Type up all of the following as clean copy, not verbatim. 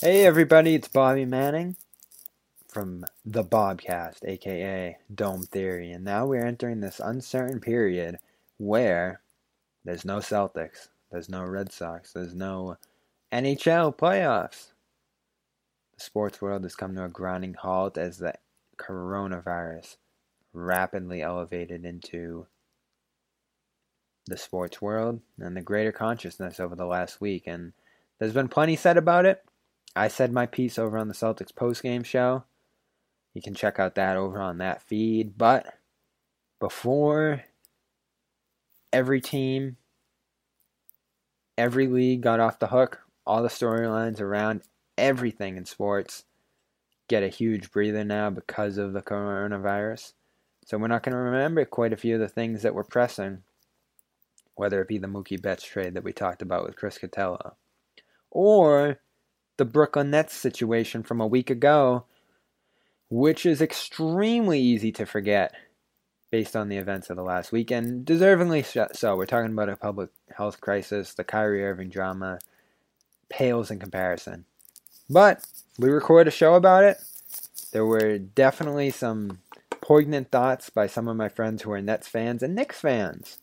Hey everybody, it's Bobby Manning from the Bobcast, aka Dome Theory, and now we're entering this uncertain period where there's no Celtics, there's no Red Sox, there's no NHL playoffs. The sports world has come to a grinding halt as the coronavirus rapidly elevated into the sports world and the greater consciousness over the last week, and there's been plenty said about it. I said my piece over on the Celtics postgame show. You can check out that over on that feed. But before every team, every league got off the hook, all the storylines around everything in sports get a huge breather now because of the coronavirus. So we're not going to remember quite a few of the things that were pressing, whether it be the Mookie Betts trade that we talked about with Chris Cotillo, or the Brooklyn Nets situation from a week ago, which is extremely easy to forget based on the events of the last week, and deservingly so. We're talking about a public health crisis. The Kyrie Irving drama pales in comparison. But we recorded a show about it. There were definitely some poignant thoughts by some of my friends who are Nets fans and Knicks fans.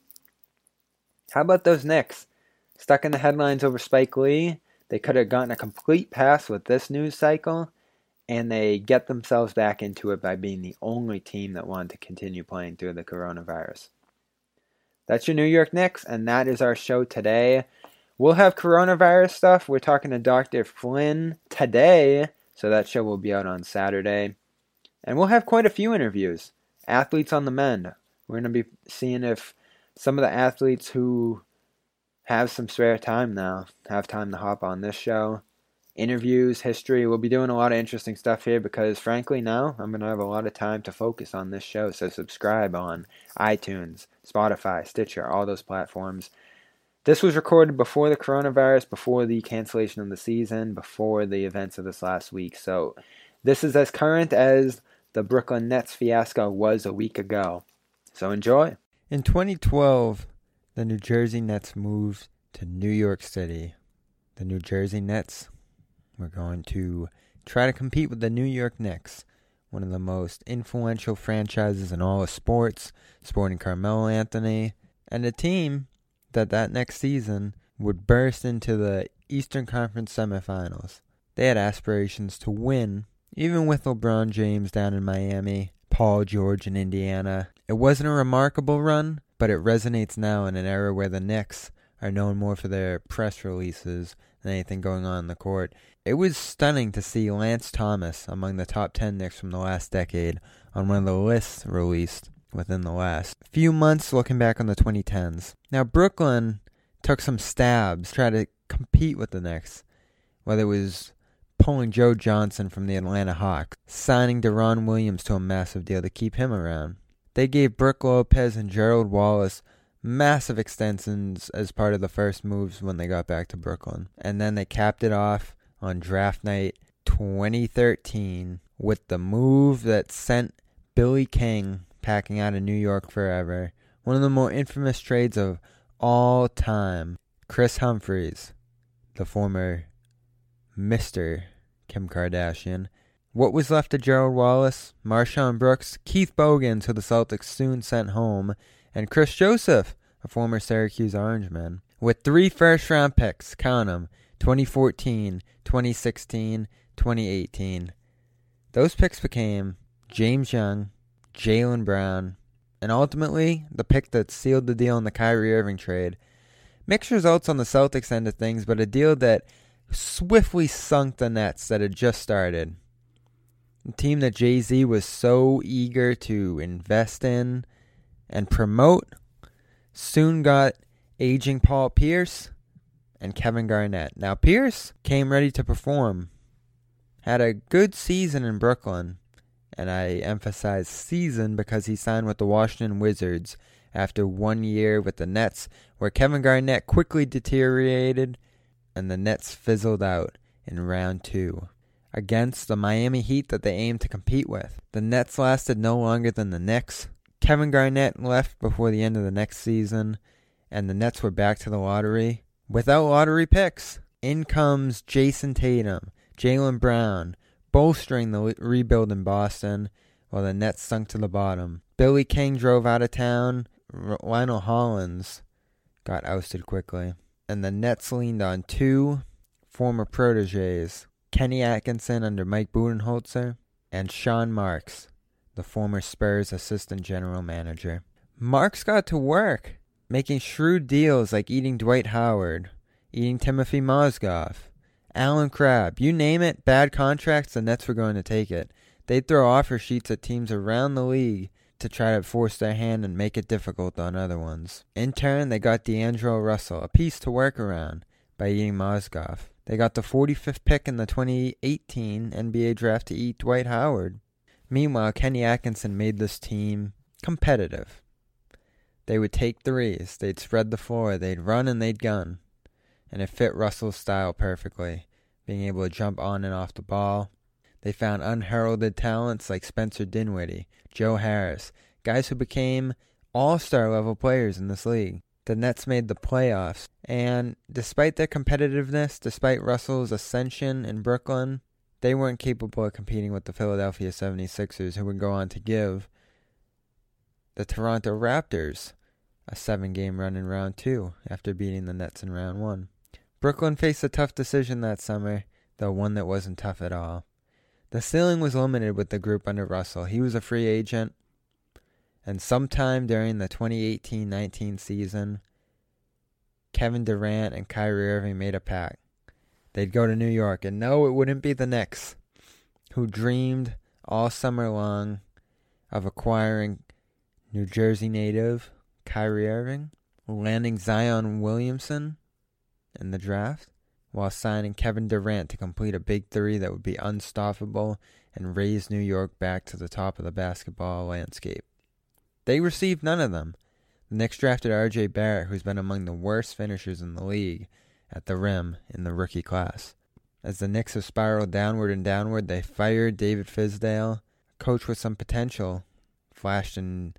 How about those Knicks? Stuck in the headlines over Spike Lee. They could have gotten a complete pass with this news cycle, and they get themselves back into it by being the only team that wanted to continue playing through the coronavirus. That's your New York Knicks, and that is our show today. We'll have coronavirus stuff. We're talking to Dr. Flynn today, so that show will be out on Saturday. And we'll have quite a few interviews. Athletes on the mend. We're going to be seeing if some of the athletes who have some spare time now, have time to hop on this show. Interviews, history. We'll be doing a lot of interesting stuff here because, frankly, now I'm going to have a lot of time to focus on this show. So subscribe on iTunes, Spotify, Stitcher, all those platforms. This was recorded before the coronavirus, before the cancellation of the season, before the events of this last week. So this is as current as the Brooklyn Nets fiasco was a week ago. So enjoy. In 2012, the New Jersey Nets moved to New York City. The New Jersey Nets were going to try to compete with the New York Knicks, one of the most influential franchises in all of sports, sporting Carmelo Anthony, and a team that next season would burst into the Eastern Conference semifinals. They had aspirations to win, even with LeBron James down in Miami, Paul George in Indiana. It wasn't a remarkable run, but it resonates now in an era where the Knicks are known more for their press releases than anything going on in the court. It was stunning to see Lance Thomas among the top 10 Knicks from the last decade on one of the lists released within the last few months looking back on the 2010s. Now, Brooklyn took some stabs to try to compete with the Knicks, whether it was pulling Joe Johnson from the Atlanta Hawks, signing Deron Williams to a massive deal to keep him around. They gave Brook Lopez and Gerald Wallace massive extensions as part of the first moves when they got back to Brooklyn. And then they capped it off on draft night 2013 with the move that sent Billy King packing out of New York forever. One of the more infamous trades of all time. Chris Humphries, the former Mr. Kim Kardashian. What was left of Gerald Wallace, Marshawn Brooks, Keith Bogans, who the Celtics soon sent home, and Chris Joseph, a former Syracuse Orangeman, with 3 first-round picks, count them, 2014, 2016, 2018. Those picks became James Young, Jaylen Brown, and ultimately the pick that sealed the deal in the Kyrie Irving trade. Mixed results on the Celtics end of things, but a deal that swiftly sunk the Nets that had just started. A team that Jay-Z was so eager to invest in and promote soon got aging Paul Pierce and Kevin Garnett. Now, Pierce came ready to perform, had a good season in Brooklyn, and I emphasize season because he signed with the Washington Wizards after 1 year with the Nets, where Kevin Garnett quickly deteriorated and the Nets fizzled out in round 2 against the Miami Heat that they aimed to compete with. The Nets lasted no longer than the Knicks. Kevin Garnett left before the end of the next season, and the Nets were back to the lottery without lottery picks. In comes Jason Tatum, Jaylen Brown, bolstering the rebuild in Boston, while the Nets sunk to the bottom. Billy King drove out of town. Lionel Hollins got ousted quickly. And the Nets leaned on two former proteges, Kenny Atkinson under Mike Budenholzer, and Sean Marks, the former Spurs assistant general manager. Marks got to work, making shrewd deals like eating Dwight Howard, eating Timothy Mozgov, Alan Crabb, you name it, bad contracts, the Nets were going to take it. They'd throw offer sheets at teams around the league to try to force their hand and make it difficult on other ones. In turn, they got D'Angelo Russell, a piece to work around, by eating Mozgov. They got the 45th pick in the 2018 NBA draft to eat Dwight Howard. Meanwhile, Kenny Atkinson made this team competitive. They would take threes, they'd spread the floor, they'd run and they'd gun. And it fit Russell's style perfectly, being able to jump on and off the ball. They found unheralded talents like Spencer Dinwiddie, Joe Harris, guys who became all-star level players in this league. The Nets made the playoffs, and despite their competitiveness, despite Russell's ascension in Brooklyn, they weren't capable of competing with the Philadelphia 76ers, who would go on to give the Toronto Raptors a 7-game run in round 2 after beating the Nets in round 1. Brooklyn faced a tough decision that summer, though one that wasn't tough at all. The ceiling was limited with the group under Russell. He was a free agent, and sometime during the 2018-19 season, Kevin Durant and Kyrie Irving made a pact. They'd go to New York, and no, it wouldn't be the Knicks, who dreamed all summer long of acquiring New Jersey native Kyrie Irving, landing Zion Williamson in the draft, while signing Kevin Durant to complete a big three that would be unstoppable and raise New York back to the top of the basketball landscape. They received none of them. The Knicks drafted R.J. Barrett, who's been among the worst finishers in the league at the rim in the rookie class. As the Knicks have spiraled downward and downward, they fired David Fizdale, a coach with some potential, flashed in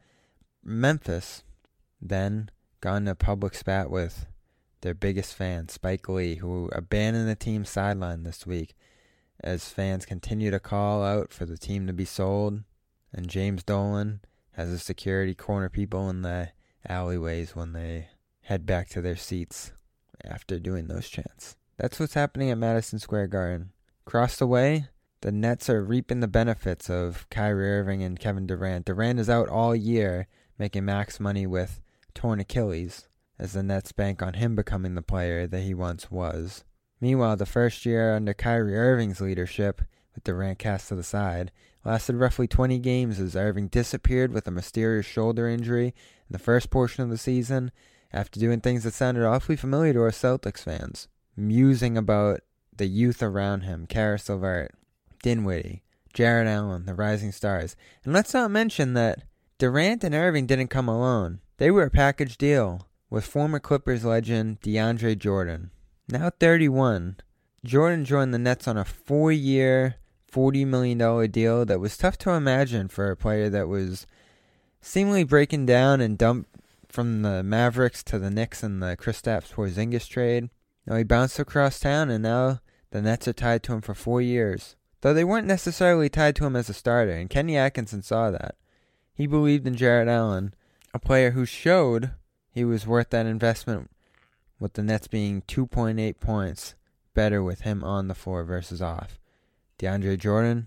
Memphis, then got in a public spat with their biggest fan, Spike Lee, who abandoned the team sideline this week as fans continue to call out for the team to be sold, and James Dolan has the security corner people in the alleyways when they head back to their seats after doing those chants. That's what's happening at Madison Square Garden. Across the way, the Nets are reaping the benefits of Kyrie Irving and Kevin Durant. Durant is out all year making max money with torn Achilles, as the Nets bank on him becoming the player that he once was. Meanwhile, the first year under Kyrie Irving's leadership, with Durant cast to the side, lasted roughly 20 games as Irving disappeared with a mysterious shoulder injury in the first portion of the season after doing things that sounded awfully familiar to us Celtics fans, musing about the youth around him, Karis LeVert, Dinwiddie, Jarrett Allen, the rising stars. And let's not mention that Durant and Irving didn't come alone. They were a package deal with former Clippers legend DeAndre Jordan. Now 31, Jordan joined the Nets on a 4-year, $40 million deal that was tough to imagine for a player that was seemingly breaking down and dumped from the Mavericks to the Knicks in the Kristaps Porzingis trade. Now he bounced across town, and now the Nets are tied to him for 4 years. Though they weren't necessarily tied to him as a starter, and Kenny Atkinson saw that. He believed in Jarrett Allen, a player who showed he was worth that investment, with the Nets being 2.8 points better with him on the floor versus off. DeAndre Jordan,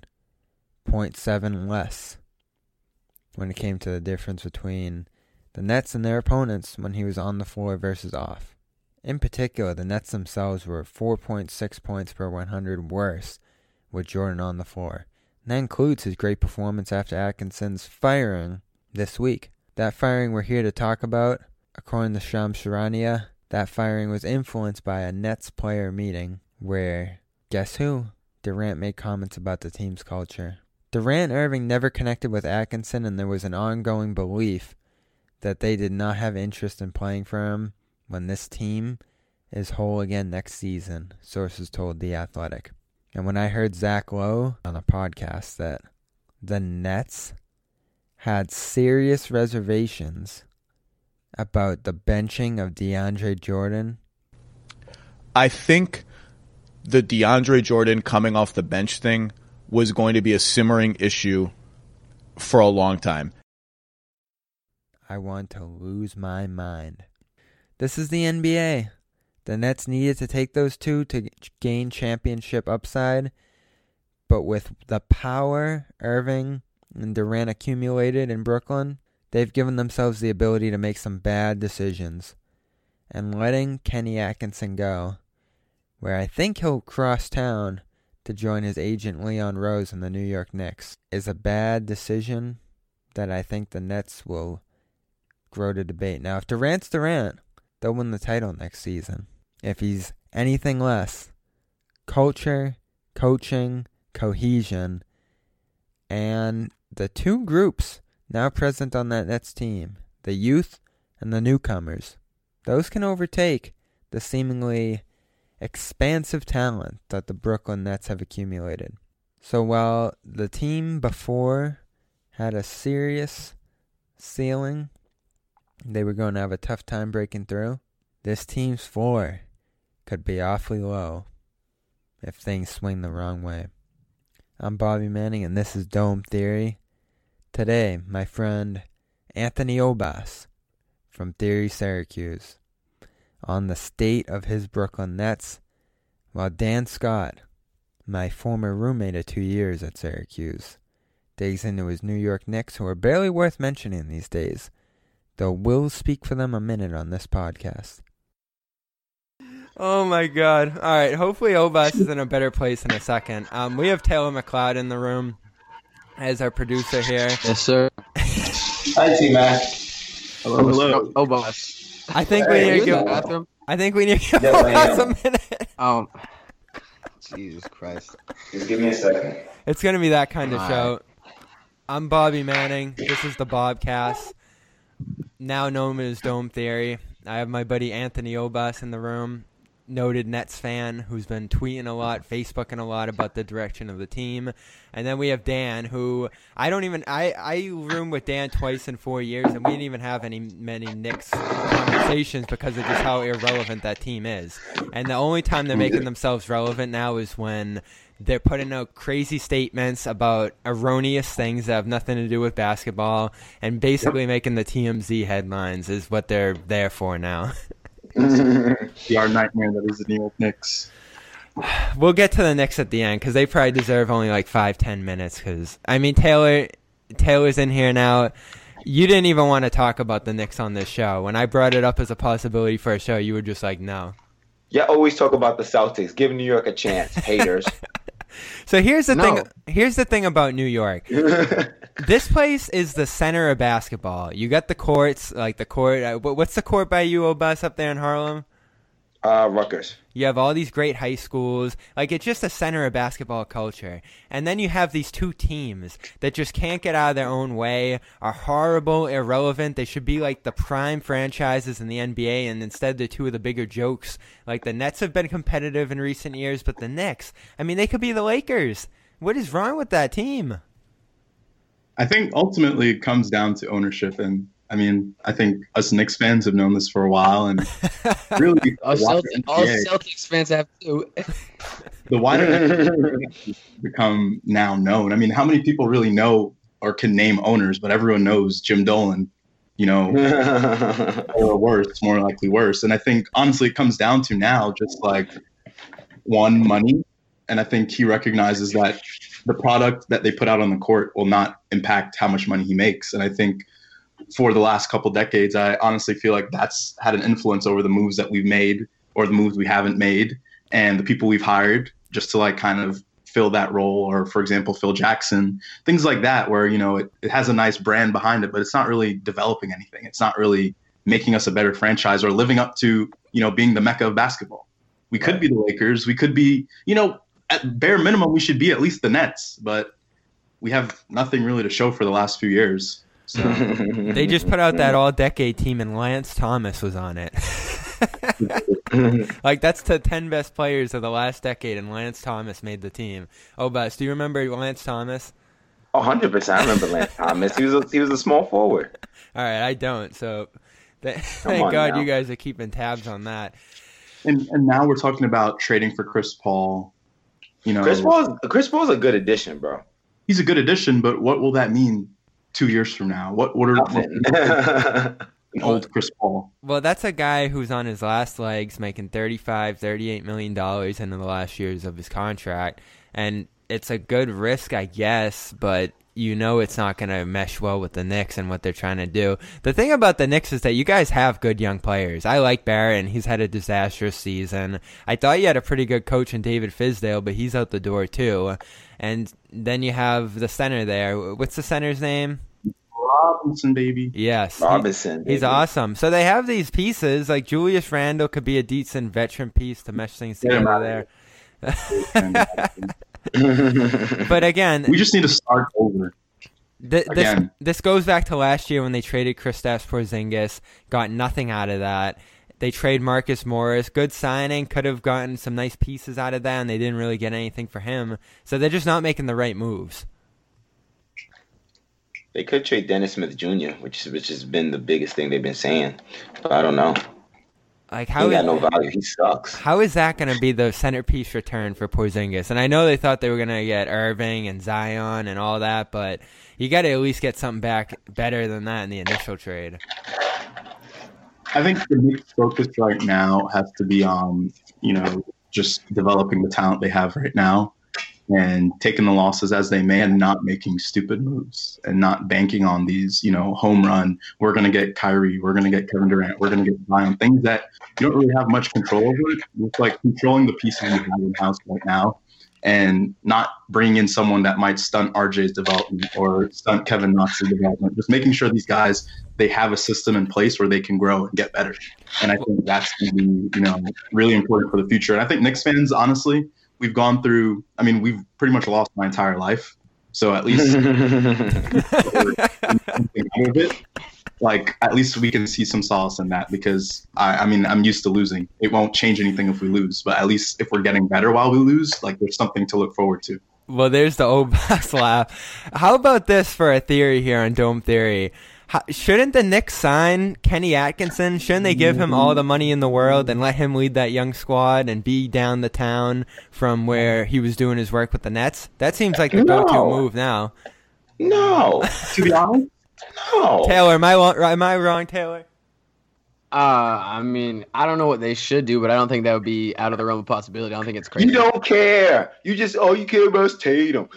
0.7 less when it came to the difference between the Nets and their opponents when he was on the floor versus off. In particular, the Nets themselves were 4.6 points per 100 worse with Jordan on the floor. And that includes his great performance after Atkinson's firing this week. That firing we're here to talk about, according to Shams Charania, that firing was influenced by a Nets player meeting where, guess who? Durant made comments about the team's culture. Durant and Irving never connected with Atkinson, and there was an ongoing belief that they did not have interest in playing for him when this team is whole again next season, sources told The Athletic. And when I heard Zach Lowe on a podcast that the Nets had serious reservations about the benching of DeAndre Jordan, I think the DeAndre Jordan coming off the bench thing was going to be a simmering issue for a long time. I want to lose my mind. This is the NBA. The Nets needed to take those two to gain championship upside, but with the power Irving and Durant accumulated in Brooklyn, they've given themselves the ability to make some bad decisions. And letting Kenny Atkinson go, where I think he'll cross town to join his agent Leon Rose in the New York Knicks, is a bad decision that I think the Nets will grow to debate. Now, if Durant's Durant, they'll win the title next season. If he's anything less, culture, coaching, cohesion, and the two groups now present on that Nets team, the youth and the newcomers, those can overtake the seemingly expansive talent that the Brooklyn Nets have accumulated. So while the team before had a serious ceiling, they were going to have a tough time breaking through, this team's floor could be awfully low if things swing the wrong way. I'm Bobby Manning, and this is Dome Theory. Today, my friend Anthony Obas from Theory Syracuse on the state of his Brooklyn Nets, while Dan Scott, my former roommate of 2 years at Syracuse, digs into his New York Knicks, who are barely worth mentioning these days, though we'll speak for them a minute on this podcast. Oh my God. All right, hopefully Obas is in a better place in a second. We have Taylor McLeod in the room as our producer here. Yes, sir. Hi, T-Mac. Hello. Obas. I think we need to go. I think we need to go pause a minute. Jesus Christ. Just give me a second. It's going to be that kind of show. I'm Bobby Manning. This is the Bobcast, now known as Dome Theory. I have my buddy Anthony Obas in the room, noted Nets fan who's been tweeting a lot, Facebooking a lot about the direction of the team. And then we have Dan, who I roomed with Dan twice in 4 years, and we didn't even have many Knicks conversations because of just how irrelevant that team is. And the only time they're making themselves relevant now is when they're putting out crazy statements about erroneous things that have nothing to do with basketball, and basically making the TMZ headlines is what they're there for now. Our nightmare that is the New York Knicks. We'll get to the Knicks at the end because they probably deserve only like 5-10 minutes. Because Taylor's in here now. You didn't even want to talk about the Knicks on this show. When I brought it up as a possibility for a show, you were just like, no. Yeah, always talk about the Celtics. Give New York a chance, haters. So here's the thing. Here's the thing about New York. This place is the center of basketball. You got the courts, like the court. What's the court by you, Obas, up there in Harlem? Rutgers. You have all these great high schools. Like, it's just the center of basketball culture. And then you have these two teams that just can't get out of their own way, are horrible, irrelevant. They should be like the prime franchises in the NBA, and instead they're two of the bigger jokes. Like, the Nets have been competitive in recent years, but the Knicks, I mean, they could be the Lakers. What is wrong with that team? I think ultimately it comes down to ownership, and I mean, I think us Knicks fans have known this for a while, and really, all Celtics fans have too. The wider NBA become now known. I mean, how many people really know or can name owners? But everyone knows Jim Dolan, or worse, more likely worse. And I think honestly, it comes down to now just like money, and I think he recognizes that the product that they put out on the court will not impact how much money he makes, and I think for the last couple decades, I honestly feel like that's had an influence over the moves that we've made or the moves we haven't made and the people we've hired just to like kind of fill that role. Or for example, Phil Jackson, things like that, where, it has a nice brand behind it, but it's not really developing anything. It's not really making us a better franchise or living up to, being the mecca of basketball. We could be the Lakers. We could be, at bare minimum, we should be at least the Nets, but we have nothing really to show for the last few years. So. They just put out that all-decade team, and Lance Thomas was on it. Like, that's the 10 best players of the last decade, and Lance Thomas made the team. Oh, Bus, do you remember Lance Thomas? 100%. I remember Lance Thomas. He was a small forward. All right, I don't. So, thank God you guys are keeping tabs on that. And now we're talking about trading for Chris Paul. You know, Chris Paul's a good addition, bro. He's a good addition, but what will that mean 2 years from now? What are an old Chris Paul? Well, that's a guy who's on his last legs, making $38 million in the last years of his contract, and it's a good risk, I guess, but you know it's not going to mesh well with the Knicks and what they're trying to do. The thing about the Knicks is that you guys have good young players. I like Barrett, and he's had a disastrous season. I thought you had a pretty good coach in David Fizdale, but he's out the door too. And then you have the center there. What's the center's name? Robinson, baby. Yes. Robinson. He's awesome. So they have these pieces, like Julius Randle could be a decent veteran piece to mesh things together there. But again, we just need to start over. This goes back to last year when they traded Kristaps Porzingis, got nothing out of that. They trade Marcus Morris, good signing, could have gotten some nice pieces out of that, and they didn't really get anything for him. So they're just not making the right moves. They could trade Dennis Smith Jr., which has been the biggest thing they've been saying. But I don't know. Like, he got no value. He sucks. How is that going to be the centerpiece return for Porzingis? And I know they thought they were going to get Irving and Zion and all that, but you got to at least get something back better than that in the initial trade. I think the Knicks' focus right now has to be on, just developing the talent they have right now and taking the losses as they may and not making stupid moves and not banking on these, home run. We're going to get Kyrie. We're going to get Kevin Durant. We're going to get Zion. Things that you don't really have much control over. It's like controlling the pieces you have in-house right now and not bringing in someone that might stunt RJ's development or stunt Kevin Knox's development. Just making sure these guys, they have a system in place where they can grow and get better. And I think that's going to be, really important for the future. And I think Knicks fans, honestly, we've gone through, we've pretty much lost my entire life. So at least at least we can see some solace in that because I'm used to losing. It won't change anything if we lose, but at least if we're getting better while we lose, there's something to look forward to. Well, there's the old boss laugh. How about this for a theory here on Dome Theory? Shouldn't the Knicks sign Kenny Atkinson? Shouldn't they give him all the money in the world and let him lead that young squad and be down the town from where he was doing his work with the Nets? That seems like the go-to move now. No. To be honest, no. Taylor, am I wrong, Taylor? I don't know what they should do, but I don't think that would be out of the realm of possibility. I don't think it's crazy. You don't care. You just, you care about Tatum.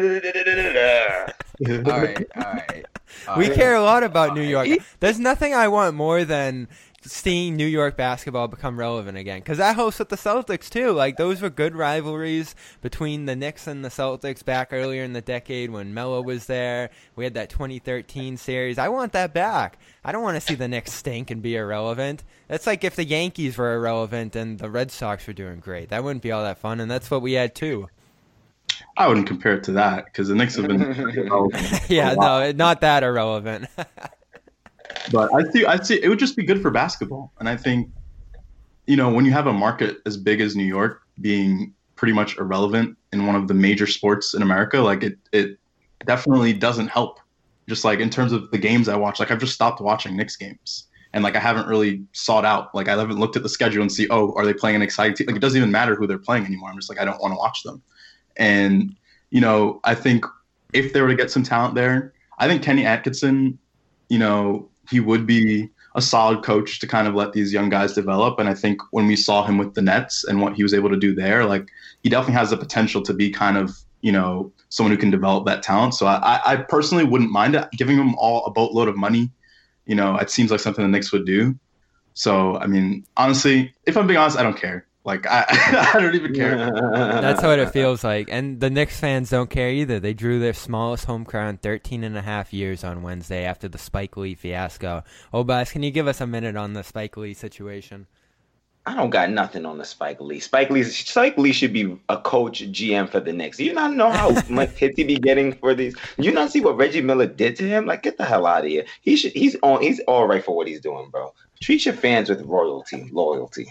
All right. We care a lot about New York. There's nothing I want more than seeing New York basketball become relevant again. Because I host with the Celtics, too. Those were good rivalries between the Knicks and the Celtics back earlier in the decade when Melo was there. We had that 2013 series. I want that back. I don't want to see the Knicks stink and be irrelevant. That's like if the Yankees were irrelevant and the Red Sox were doing great. That wouldn't be all that fun, and that's what we had, too. I wouldn't compare it to that because the Knicks have been irrelevant. Yeah, no, not that irrelevant. But I see it would just be good for basketball. And I think, when you have a market as big as New York being pretty much irrelevant in one of the major sports in America, it definitely doesn't help. Just in terms of the games I watch, I've just stopped watching Knicks games. And I haven't really sought out, I haven't looked at the schedule and see, are they playing an exciting team? It doesn't even matter who they're playing anymore. I'm just I don't want to watch them. And, I think if they were to get some talent there, I think Kenny Atkinson, he would be a solid coach to kind of let these young guys develop. And I think when we saw him with the Nets and what he was able to do there, he definitely has the potential to be kind of, someone who can develop that talent. So I personally wouldn't mind giving him all a boatload of money. It seems like something the Knicks would do. So, honestly, if I'm being honest, I don't care. I don't even care. That's what it feels like. And the Knicks fans don't care either. They drew their smallest home crowd in 13 and a half years on Wednesday after the Spike Lee fiasco. Obas, can you give us a minute on the Spike Lee situation? I don't got nothing on the Spike Lee. Spike Lee should be a coach, GM for the Knicks. Do you not know how much hits he be getting for these? Do you not see what Reggie Miller did to him? Get the hell out of here. He's all right for what he's doing, bro. Treat your fans with loyalty.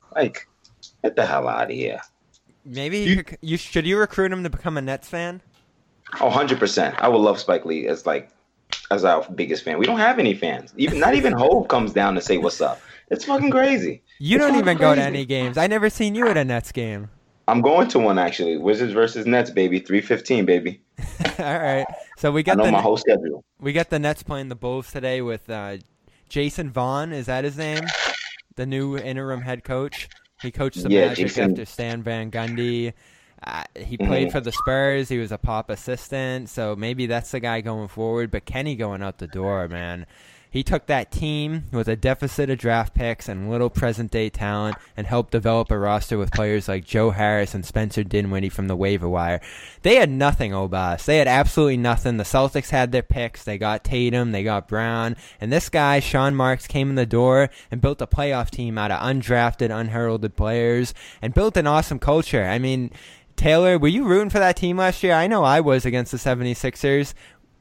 Get the hell out of here. Maybe should you recruit him to become a Nets fan? 100%. I would love Spike Lee as our biggest fan. We don't have any fans. Not even Hov comes down to say what's up. It's fucking crazy. You It's don't fucking even go to crazy. any games. I never seen you at a Nets game. I'm going to one actually. Wizards versus Nets, baby. 3:15, baby. All right. So we I got know my whole schedule. the Nets playing the Bulls today with Jason Vaughn. Is that his name? The new interim head coach. He coached the Magic Jason. after Stan Van Gundy. He played for the Spurs. He was a Pop assistant. So maybe that's the guy going forward. But Kenny going out the door, man. He took that team with a deficit of draft picks and little present-day talent and helped develop a roster with players like Joe Harris and Spencer Dinwiddie from the waiver wire. They had nothing, Obas. They had absolutely nothing. The Celtics had their picks. They got Tatum. They got Brown. And this guy, Sean Marks, came in the door and built a playoff team out of undrafted, unheralded players and built an awesome culture. I mean, Taylor, were you rooting for that team last year? I know I was against the 76ers.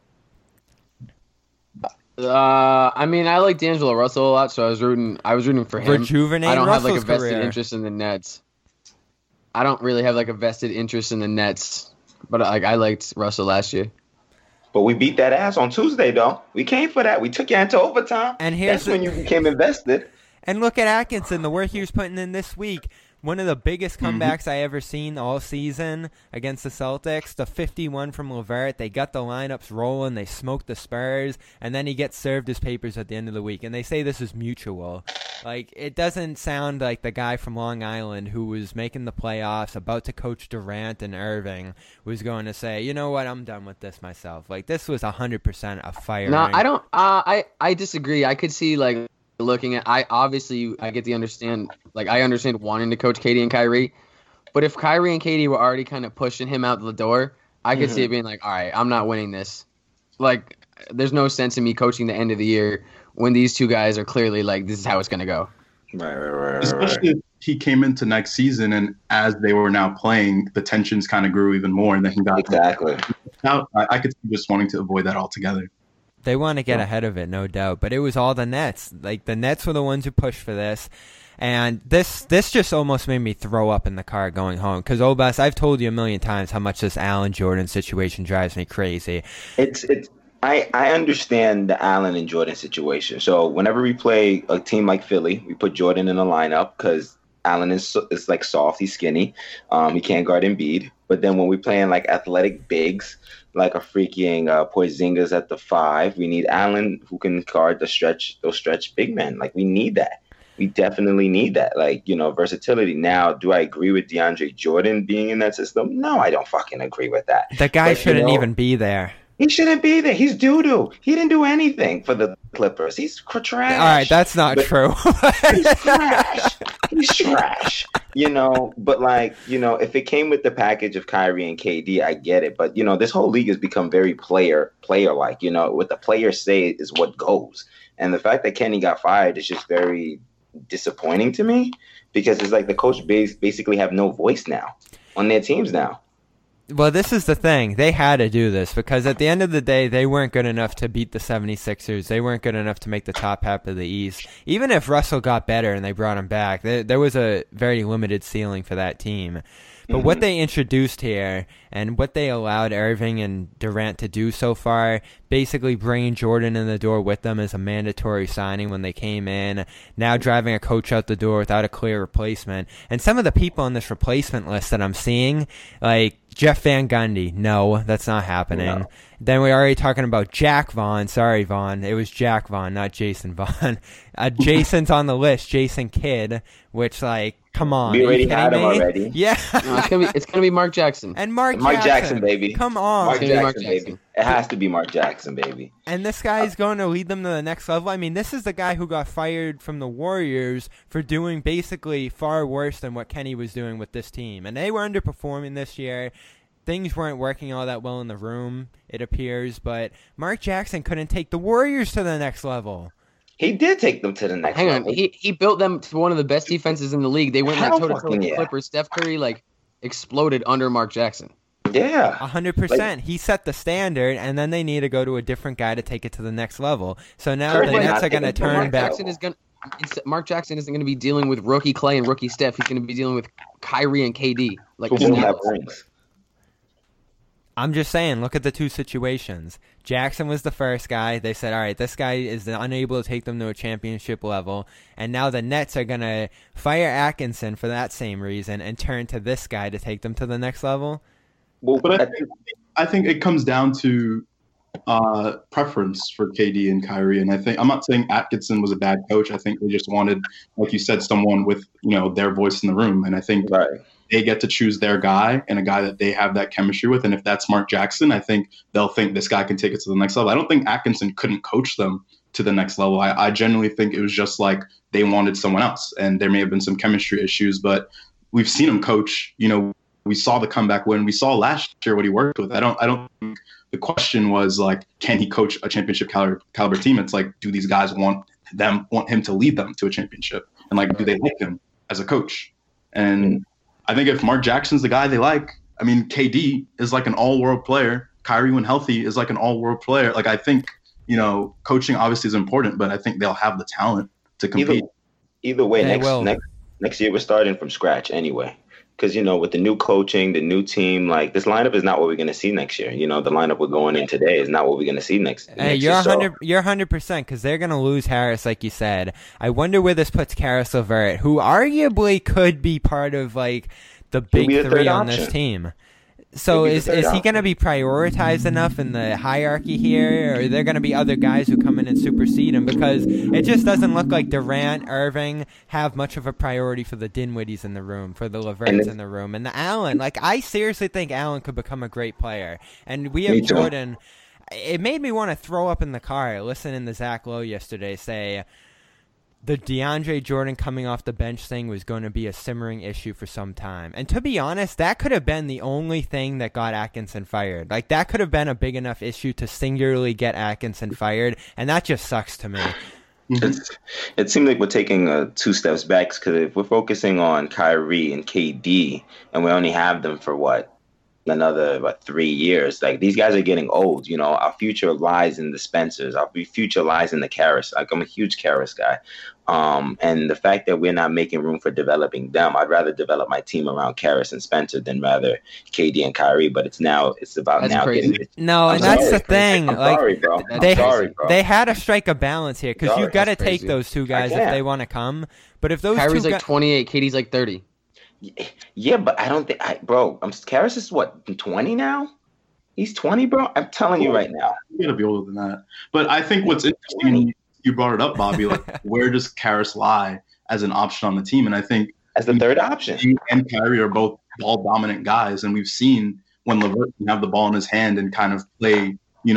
I mean, I like D'Angelo Russell a lot, so I was rooting for him. Rejuvenate I don't have like a Russell's vested career. interest in the Nets. I don't really have like a vested interest in the Nets, but like I liked Russell last year. But we beat that ass on Tuesday, though. We came for that. We took you into overtime. And here's That's when you became invested. And look at Atkinson, the work he was putting in this week. One of the biggest comebacks I ever seen all season against the Celtics. The 51 from LeVert. They got the lineups rolling. They smoked the Spurs. And then he gets served his papers at the end of the week. And they say this is mutual. Like, it doesn't sound like the guy from Long Island who was making the playoffs, about to coach Durant and Irving, was going to say, you know what, I'm done with this myself. Like, this was 100% a firing. No, I don't. I disagree. I could see like looking at. I get the understand. Like I understand wanting to coach Katie and Kyrie, but if Kyrie and Katie were already kind of pushing him out the door, I could see it being like, all right, I'm not winning this. Like, there's no sense in me coaching the end of the year when these two guys are clearly like, this is how it's gonna go. Right. Especially if he came into next season and as they were now playing, the tensions kind of grew even more, and then he got Exactly. out. I could see just wanting to avoid that altogether. They want to get ahead of it, no doubt. But it was all the Nets. Like, the Nets were the ones who pushed for this. And this just almost made me throw up in the car going home. Because, Obas, I've told you a million times how much this Allen Jordan situation drives me crazy. I understand the Allen and Jordan situation. So whenever we play a team like Philly, we put Jordan in the lineup because Allen is like soft, he's skinny. He can't guard Embiid. But then when we play in like athletic bigs, like a freaking Porzingis at the 5, we need Allen who can guard those stretch big men. Like, we need that. We definitely need that, like, versatility. Now, do I agree with DeAndre Jordan being in that system? No, I don't fucking agree with that. That guy But, shouldn't even be there. He shouldn't be there. He's doo-doo. He didn't do anything for the Clippers. He's trash. All right, that's not true. He's trash. He's trash. But like, if it came with the package of Kyrie and KD, I get it. But, this whole league has become very player-like. What the players say is what goes. And the fact that Kenny got fired is just very disappointing to me because it's like the coach basically have no voice now on their teams now. Well, this is the thing. They had to do this because at the end of the day, they weren't good enough to beat the 76ers. They weren't good enough to make the top half of the East. Even if Russell got better and they brought him back, there was a very limited ceiling for that team. But what they introduced here and what they allowed Irving and Durant to do so far, basically bringing Jordan in the door with them as a mandatory signing when they came in, now driving a coach out the door without a clear replacement. And some of the people on this replacement list that I'm seeing, like Jeff Van Gundy, no, that's not happening. No. Then we're already talking about Jack Vaughn. Sorry, Vaughn. It was Jack Vaughn, not Jason Vaughn. Jason's on the list, Jason Kidd, which, like, come on. We already had him already. Yeah. No, it's gonna be Mark Jackson. And Mark Jackson, baby. Come on. Mark Jackson, baby. It has to be Mark Jackson, baby. And this guy is going to lead them to the next level. I mean, this is the guy who got fired from the Warriors for doing basically far worse than what Kenny was doing with this team. And they were underperforming this year. Things weren't working all that well in the room, it appears. But Mark Jackson couldn't take the Warriors to the next level. He did take them to the next level. Hang on. He built them to one of the best defenses in the league. They went like toe-to-toe with the Clippers. Steph Curry, like, exploded under Mark Jackson. Yeah. 100%. He set the standard, and then they need to go to a different guy to take it to the next level. So now the Nets are going to turn back. Mark Jackson isn't going to be dealing with rookie Clay and rookie Steph. He's going to be dealing with Kyrie and KD. Like, who have rings. I'm just saying, look at the two situations. Jackson was the first guy. They said, all right, this guy is unable to take them to a championship level. And now the Nets are going to fire Atkinson for that same reason and turn to this guy to take them to the next level. Well, But I think it comes down to preference for KD and Kyrie. And I think I'm not saying Atkinson was a bad coach. I think they just wanted, like you said, someone with their voice in the room. And I think they get to choose their guy and a guy that they have that chemistry with. And if that's Mark Jackson, I think they'll think this guy can take it to the next level. I don't think Atkinson couldn't coach them to the next level. I genuinely think it was just like they wanted someone else, and there may have been some chemistry issues, but we've seen him coach. We saw the comeback win. We saw last year what he worked with. I don't think the question was like, can he coach a championship caliber team? It's like, do these guys want him to lead them to a championship? And like, do they like him as a coach? And I think if Mark Jackson's the guy they like, I mean, KD is like an all-world player. Kyrie, when healthy, is like an all-world player. Like, I think, coaching obviously is important, but I think they'll have the talent to compete. Either way, next year we're starting from scratch anyway. Because, with the new coaching, the new team, like, this lineup is not what we're going to see next year. The lineup we're going in today is not what we're going to see next year. You're 100% because they're going to lose Harris, like you said. I wonder where this puts Karis LeVert, who arguably could be part of, like, the big three on this team. So is he going to be prioritized enough in the hierarchy here, or are there going to be other guys who come in and supersede him? Because it just doesn't look like Durant, Irving have much of a priority for the Dinwiddies in the room, for the LeVerts in the room, and the Allen. Like, I seriously think Allen could become a great player. And we have Jordan. It made me want to throw up in the car listening to Zach Lowe yesterday say the DeAndre Jordan coming off the bench thing was going to be a simmering issue for some time. And to be honest, that could have been the only thing that got Atkinson fired. Like, that could have been a big enough issue to singularly get Atkinson fired, and that just sucks to me. It seems like we're taking 2 steps back, because if we're focusing on Kyrie and KD, and we only have them for another 3 years. Like, these guys are getting old. Our future lies in the Spencers. Our future lies in the Karis. Like, I'm a huge Karis guy. And the fact that we're not making room for developing them, I'd rather develop my team around Karis and Spencer than rather KD and Kyrie. But it's about that's now crazy. getting. No, and that's the thing. I'm like, sorry, bro. They had to strike a balance here, because you've got to take those two guys if they want to come. But if those Kyrie's two like 28, KD's like 30. Yeah, but I don't think, Karis is 20 now? He's 20, bro? I'm telling you right now. You gotta be older than that. But I think what's interesting, you brought it up, Bobby, like, where does Karis lie as an option on the team? And I think as the third option. He and Kyrie are both ball-dominant guys, and we've seen when LeVert can have the ball in his hand and kind of play,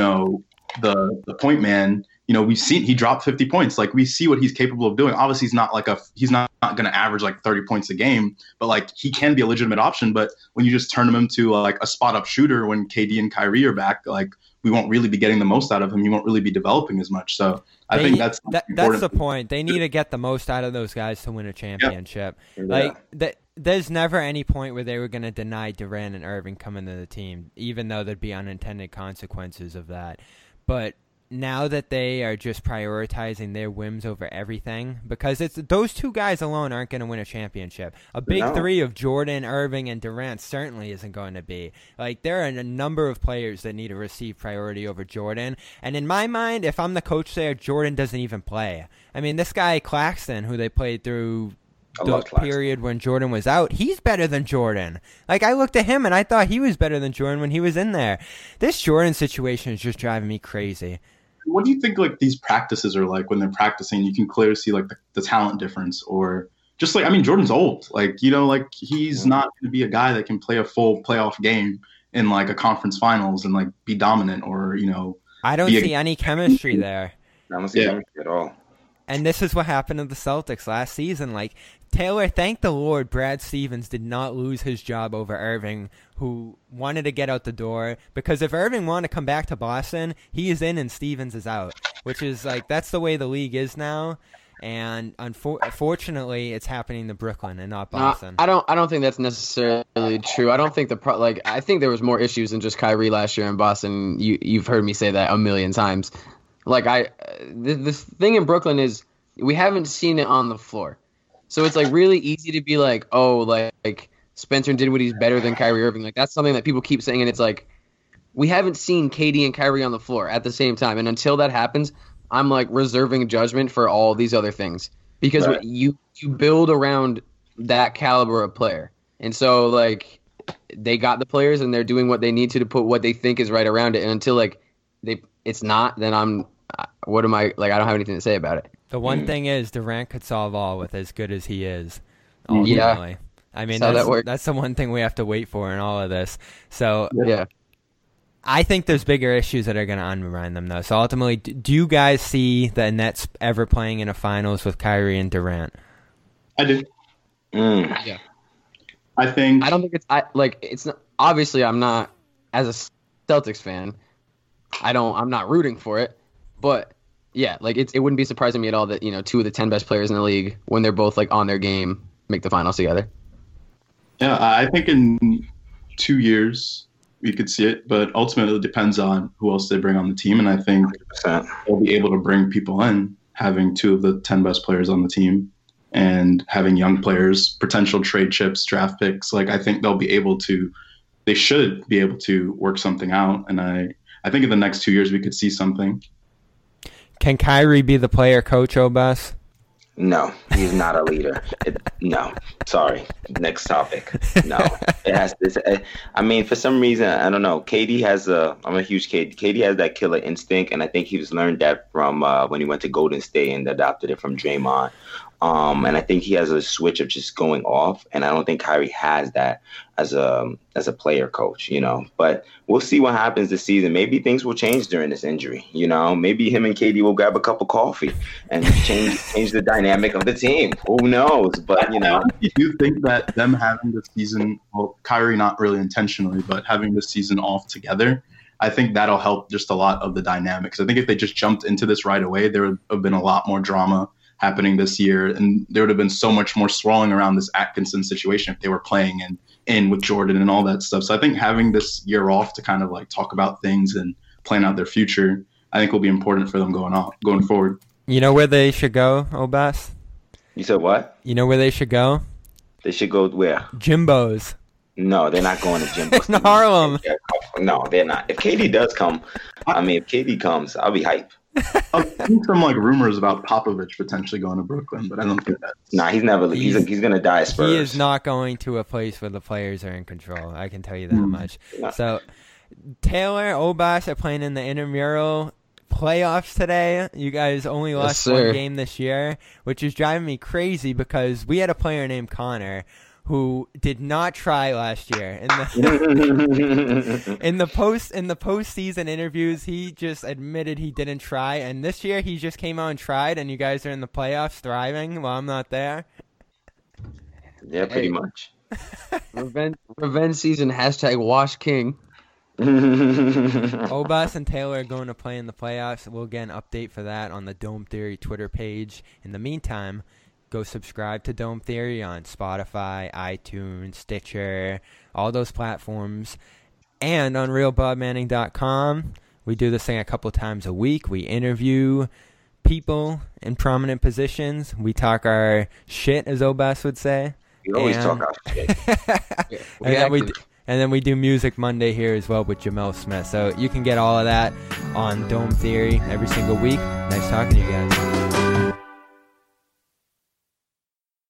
the point man. We've seen he dropped 50 points. Like, we see what he's capable of doing. Obviously, he's not going to average like 30 points a game, but like, he can be a legitimate option. But when you just turn him into like a spot up shooter when KD and Kyrie are back, like, we won't really be getting the most out of him. He won't really be developing as much. So I think that's the point. They need to get the most out of those guys to win a championship. Yeah. Like, there's never any point where they were going to deny Durant and Irving coming to the team, even though there'd be unintended consequences of that. But now that they are just prioritizing their whims over everything, because those two guys alone aren't going to win a championship. A big three of Jordan, Irving, and Durant certainly isn't going to be. Like, there are a number of players that need to receive priority over Jordan. And in my mind, if I'm the coach there, Jordan doesn't even play. I mean, this guy Claxton, who they played through the period when Jordan was out, he's better than Jordan. Like, I looked at him and I thought he was better than Jordan when he was in there. This Jordan situation is just driving me crazy. What do you think, like, these practices are like when they're practicing? You can clearly see, like, the talent difference, or just like, I mean, Jordan's old. Like, like, he's not going to be a guy that can play a full playoff game in like a conference finals and like be dominant, or, I don't see any chemistry there. I don't see chemistry at all. And this is what happened to the Celtics last season. Like, Taylor, thank the Lord, Brad Stevens did not lose his job over Irving, who wanted to get out the door. Because if Irving wanted to come back to Boston, he is in and Stevens is out. Which is, like, that's the way the league is now. And unfortunately, it's happening to Brooklyn and not Boston. I don't think that's necessarily true. I don't think I think there was more issues than just Kyrie last year in Boston. You've heard me say that a million times. Like, the thing in Brooklyn is we haven't seen it on the floor. So it's, like, really easy to be like, oh, like Spencer Dinwiddie's better than Kyrie Irving. Like, that's something that people keep saying, and it's like, we haven't seen KD and Kyrie on the floor at the same time. And until that happens, I'm like reserving judgment for all these other things because Right. you build around that caliber of player. And so like they got the players and they're doing what they need to put what they think is right around it. And until like it's not, then what am I like? I don't have anything to say about it. The one thing is Durant could solve all with as good as he is. Ultimately. Yeah. I mean, That's how that works. that's the one thing we have to wait for in all of this. So Yeah. I think there's bigger issues that are going to undermine them, though. So ultimately, do you guys see the Nets ever playing in a finals with Kyrie and Durant? I do. Mm. I think I don't think it's not, obviously I'm not as a Celtics fan. I'm not rooting for it, but yeah, like it wouldn't be surprising me at all that, you know, 2 of the 10 best players in the league, when they're both like on their game, make the finals together. Yeah, I think in 2 years we could see it, but ultimately it depends on who else they bring on the team. And I think 100%. they'll be able to bring people in, having 2 of the 10 best players on the team and having young players, potential trade chips, draft picks. Like I think they should be able to work something out. And I think in the next 2 years we could see something. Can Kyrie be the player coach, Obas? No, he's not a leader. No, sorry. Next topic. No, it has this. I mean, for some reason, I don't know. I'm a huge KD. KD has that killer instinct, and I think he's learned that from when he went to Golden State and adopted it from Draymond. And I think he has a switch of just going off, and I don't think Kyrie has that as a player coach, you know. But we'll see what happens this season. Maybe things will change during this injury, you know. Maybe him and KD will grab a cup of coffee and change the dynamic of the team. Who knows? But you know, I do think that them having this season, well, Kyrie not really intentionally, but having this season off together, I think that'll help just a lot of the dynamics. I think if they just jumped into this right away, there would have been a lot more drama happening this year, and there would have been so much more swirling around this Atkinson situation if they were playing in with Jordan and all that stuff. So I think having this year off to kind of like talk about things and plan out their future, I think will be important for them going forward. You know where they should go, Obas? you said what? You know where they should go? They should go where? Jimbo's. No, they're not going to Jimbo. In Harlem. No, they're not. If KD does come, if KD comes, I'll be hype. I've seen some like rumors about Popovich potentially going to Brooklyn, but I don't think that. Nah, he's never. He's gonna die at Spurs. He is not going to a place where the players are in control. I can tell you that much. No. So, Taylor, Obas are playing in the intramural playoffs today. You guys only lost one game this year, which is driving me crazy because we had a player named Connor who did not try last year. In the postseason interviews, he just admitted he didn't try, and this year he just came out and tried, and you guys are in the playoffs thriving while I'm not there. Yeah, pretty much. Revenge season, #Wash King. Obas and Taylor are going to play in the playoffs. We'll get an update for that on the Dome Theory Twitter page. In the meantime, go subscribe to Dome Theory on Spotify, iTunes, Stitcher, all those platforms, and on RealBobManning.com. We do this thing a couple times a week. We interview people in prominent positions. We talk our shit, as Obas would say. We always talk our shit. And then we do Music Monday here as well with Jamel Smith. So you can get all of that on Dome Theory every single week. Nice talking to you guys.